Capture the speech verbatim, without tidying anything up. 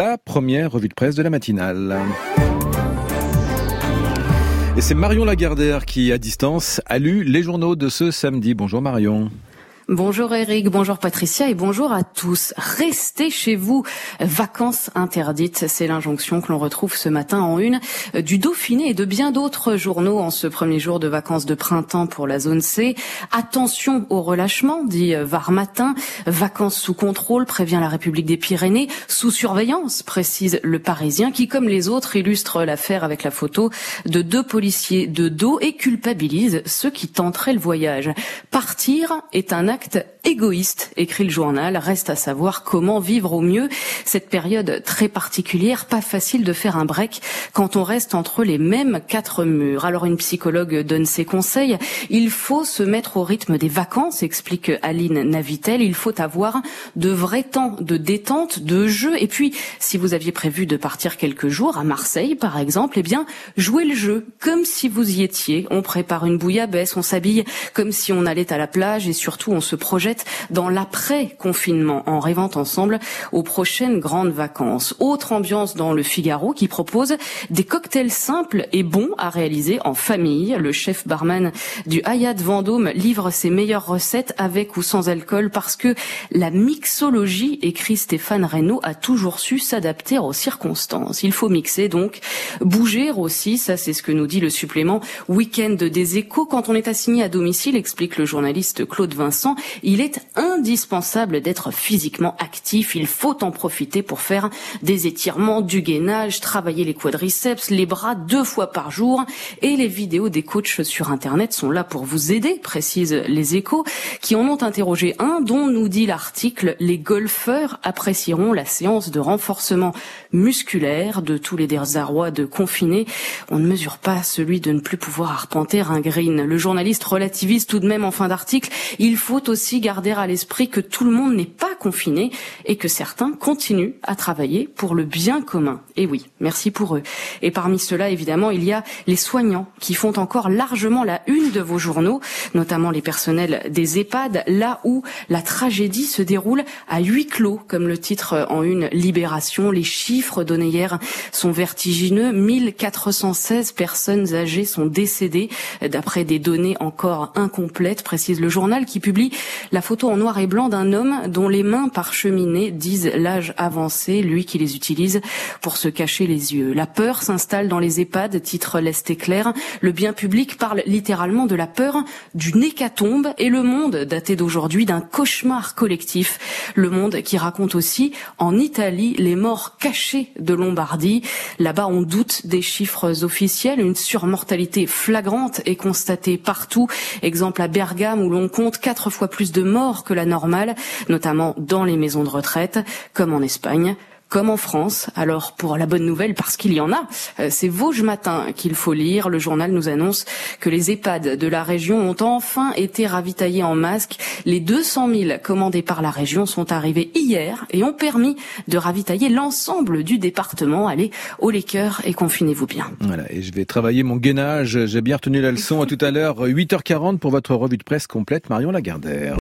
la première revue de presse de la matinale. Et c'est Marion Lagardère qui, à distance, a lu les journaux de ce samedi. Bonjour Marion. Bonjour Eric, bonjour Patricia et bonjour à tous. Restez chez vous, vacances interdites, c'est l'injonction que l'on retrouve ce matin en une du Dauphiné et de bien d'autres journaux en ce premier jour de vacances de printemps pour la zone C. Attention au relâchement, dit Var Matin. Vacances sous contrôle, prévient la République des Pyrénées. Sous surveillance, précise le Parisien, qui comme les autres illustre l'affaire avec la photo de deux policiers de dos et culpabilise ceux qui tenteraient le voyage. Partir est un acte égoïste, écrit le journal. Reste à savoir comment vivre au mieux cette période très particulière. Pas facile de faire un break quand on reste entre les mêmes quatre murs. Alors une psychologue donne ses conseils. Il faut se mettre au rythme des vacances, explique Aline Navitel. Il faut avoir de vrais temps de détente, de jeu. Et puis, si vous aviez prévu de partir quelques jours à Marseille, par exemple, eh bien, jouez le jeu comme si vous y étiez. On prépare une bouillabaisse, on s'habille comme si on allait à la plage et surtout on se projette dans l'après-confinement en rêvant ensemble aux prochaines grandes vacances. Autre ambiance dans le Figaro qui propose des cocktails simples et bons à réaliser en famille. Le chef barman du Hyatt Vendôme livre ses meilleures recettes avec ou sans alcool parce que la mixologie, écrit Stéphane Reynaud, a toujours su s'adapter aux circonstances. Il faut mixer donc, bouger aussi, ça c'est ce que nous dit le supplément Week-end des Échos. Quand on est assigné à domicile, explique le journaliste Claude Vincent, il est indispensable d'être physiquement actif. Il faut en profiter pour faire des étirements, du gainage, travailler les quadriceps, les bras deux fois par jour. Et les vidéos des coachs sur Internet sont là pour vous aider, précisent les Échos, qui en ont interrogé un dont nous dit l'article « Les golfeurs apprécieront la séance de renforcement musculaire de tous les désarrois de confinés. On ne mesure pas celui de ne plus pouvoir arpenter un green. » Le journaliste relativise tout de même en fin d'article « Il faut aussi garder à l'esprit que tout le monde n'est pas confiné et que certains continuent à travailler pour le bien commun. » Et oui, merci pour eux. Et parmi ceux-là, évidemment, il y a les soignants qui font encore largement la une de vos journaux, notamment les personnels des EHPAD, là où la tragédie se déroule à huis clos, comme le titre en une Libération. Les chiffres donnés hier sont vertigineux. mille quatre cent seize personnes âgées sont décédées, d'après des données encore incomplètes, précise le journal, qui publie la photo en noir et blanc d'un homme dont les mains parcheminées disent l'âge avancé, lui qui les utilise pour se cacher les yeux. La peur s'installe dans les EHPAD, titre l'Est éclair. Le bien public parle littéralement de la peur d'une hécatombe et Le Monde, daté d'aujourd'hui, d'un cauchemar collectif. Le Monde qui raconte aussi en Italie les morts cachées de Lombardie. Là-bas, on doute des chiffres officiels. Une surmortalité flagrante est constatée partout. Exemple à Bergame où l'on compte quatre fois plus de morts que la normale, notamment dans les maisons de retraite, comme en Espagne, comme en France. Alors, pour la bonne nouvelle, parce qu'il y en a, c'est Vosges Matin qu'il faut lire. Le journal nous annonce que les EHPAD de la région ont enfin été ravitaillés en masques. Les deux cent mille commandés par la région sont arrivés hier et ont permis de ravitailler l'ensemble du département. Allez, haut les cœurs et confinez-vous bien. Voilà, et je vais travailler mon gainage. J'ai bien retenu la leçon. À tout à l'heure, huit heures quarante pour votre revue de presse complète, Marion Lagardère.